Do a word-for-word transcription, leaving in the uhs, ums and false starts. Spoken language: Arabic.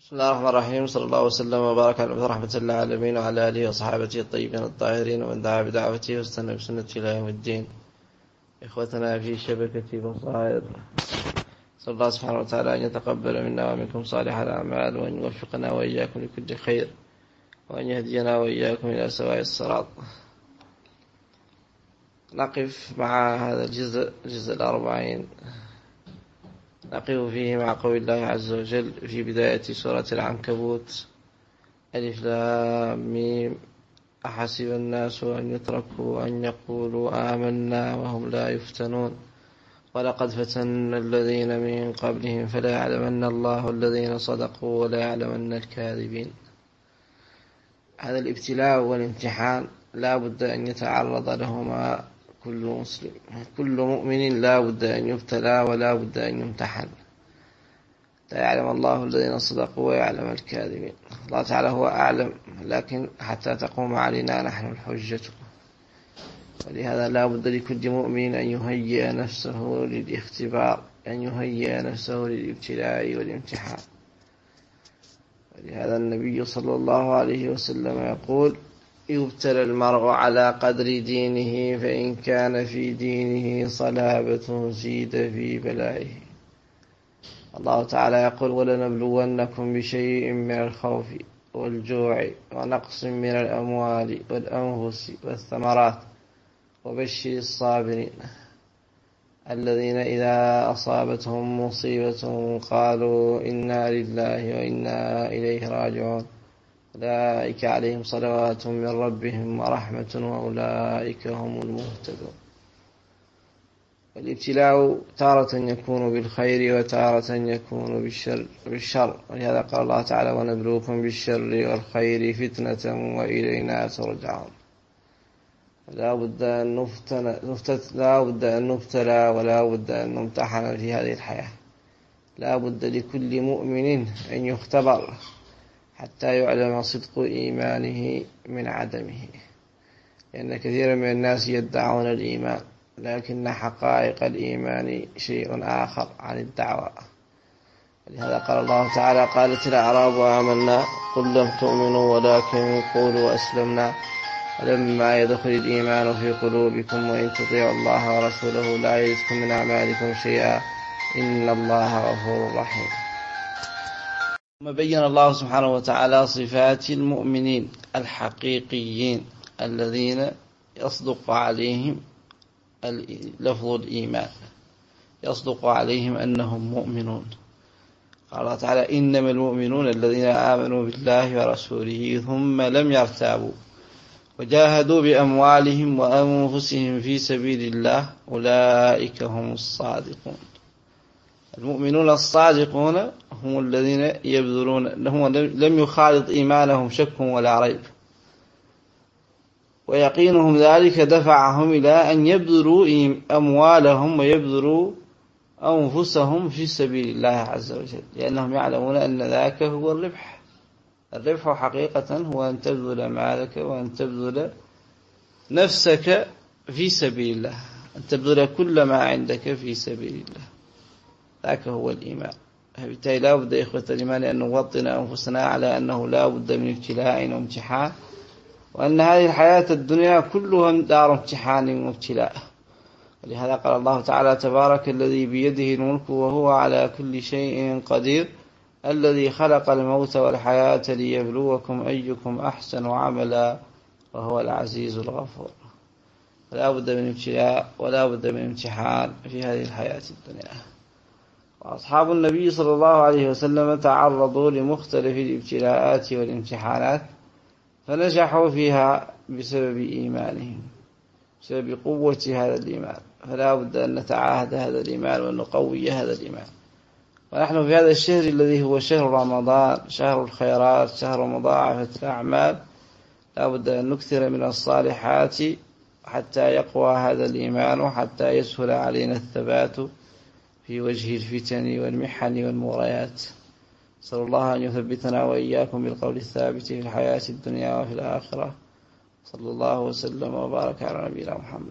بسم الله الرحمن الرحيم. صلى الله وسلم وبارك على رحمة الله العالمين وعلى آله وصحابته الطيبين الطاهرين ومن دعا بدعوته واستنى بسنته إلى يوم الدين. إخوتنا في شبكة بصائر، صلى الله سبحانه وتعالى أن يتقبل منا ومنكم صالح الأعمال، وأن يوفقنا وإياكم لكل خير، وأن يهدينا وإياكم إلى سواء الصراط. نقف مع هذا الجزء جزء الأربعين، نقف فيه مع قول الله عز وجل في بداية سورة العنكبوت: ألف لام ميم أحسب الناس أن يتركوا أن يقولوا آمنا وهم لا يفتنون ولقد فتنا الذين من قبلهم فلا يعلمن الله الذين صدقوا ولا يعلمن الكاذبين. هذا الابتلاء والامتحان لا بد أن يتعرض لهما كل مسلم، كل مؤمن لا بد أن يبتلى ولا بد أن يمتحن. لا يعلم الله الذين صدقوا ويعلم الكاذبين. الله تعالى هو أعلم، لكن حتى تقوم علينا نحن الحجة، ولهذا لا بد لكل مؤمن أن يهيئ نفسه للاختبار، أن يهيئ نفسه للابتلاء والامتحان. ولهذا النبي صلى الله عليه وسلم يقول: يبتلى المرء على قدر دينه، فإن كان في دينه صلابة زيد في بلائه. الله تعالى يقول: ولنبلونكم بشيء من الخوف والجوع ونقص من الأموال والأنفس والثمرات وبشر الصابرين الذين إذا أصابتهم مصيبة قالوا إنا لله وإنا إليه راجعون أولئك عليهم صلوات من ربهم ورحمة وأولئك هم المهتدون. الابتلاء تارة يكون بالخير وتارة يكون بالشر, بالشر ولهذا قال الله تعالى: ونبلوكم بالشر والخير فتنة وإلينا ترجعون. لا بد أن نفتت لا بد أن نبتلى ولا بد أن نمتحن في هذه الحياة. لا بد لكل مؤمن أن يختبر حتى يعلم صدق إيمانه من عدمه، لأن كثيرا من الناس يدعون الإيمان، لكن حقائق الإيمان شيء آخر عن الدعوة. لهذا قال الله تعالى: قالت الأعراب آمنا قل لم تؤمنوا ولكن قولوا أسلمنا ولما يدخل الإيمان في قلوبكم وإن تطيعوا الله ورسوله لا يلدكم من أعمالكم شيئا إن الله غفور رحيم. ثم بين الله سبحانه وتعالى صفات المؤمنين الحقيقيين الذين يصدق عليهم لفظ الإيمان، يصدق عليهم أنهم مؤمنون. قال الله تعالى: إنما المؤمنون الذين آمنوا بالله ورسوله ثم لم يرتابوا وجاهدوا بأموالهم وأنفسهم في سبيل الله أولئك هم الصادقون. المؤمنون الصادقون هم الذين يبذلون، هم لم يخالط إيمانهم شك ولا ريب، ويقينهم ذلك دفعهم إلى أن يبذلوا أموالهم ويبذلوا أنفسهم في سبيل الله عز وجل، لأنهم يعلمون أن ذاك هو الربح. الربح حقيقة هو أن تبذل مالك وأن تبذل نفسك في سبيل الله، أن تبذل كل ما عندك في سبيل الله، ذاك هو الإيمان. بالتالي لا بد إخوة الإيمان أن نوطن أنفسنا على أنه لا بد من ابتلاء وامتحان، وأن هذه الحياة الدنيا كلها دار امتحان وابتلاء. ولهذا قال الله تعالى: تبارك الذي بيده الملك وهو على كل شيء قدير الذي خلق الموت والحياة ليبلوكم أيكم أحسن عملا وهو العزيز الغفور. لا بد من ابتلاء ولا بد من امتحان في هذه الحياة الدنيا. وأصحاب النبي صلى الله عليه وسلم تعرضوا لمختلف الابتلاءات والامتحانات فنجحوا فيها بسبب إيمانهم، بسبب قوة هذا الإيمان. فلا بد أن نتعاهد هذا الإيمان وأن نقوي هذا الإيمان. ونحن في هذا الشهر الذي هو شهر رمضان، شهر الخيرات، شهر مضاعفة الأعمال، لا بد أن نكثر من الصالحات حتى يقوى هذا الإيمان وحتى يسهل علينا الثبات في وجه الفتن والمحن والمغريات. صلى الله أن يثبتنا وإياكم بالقول الثابت في الحياة الدنيا وفي الآخرة. صلى الله وسلم وبارك على نبينا محمد.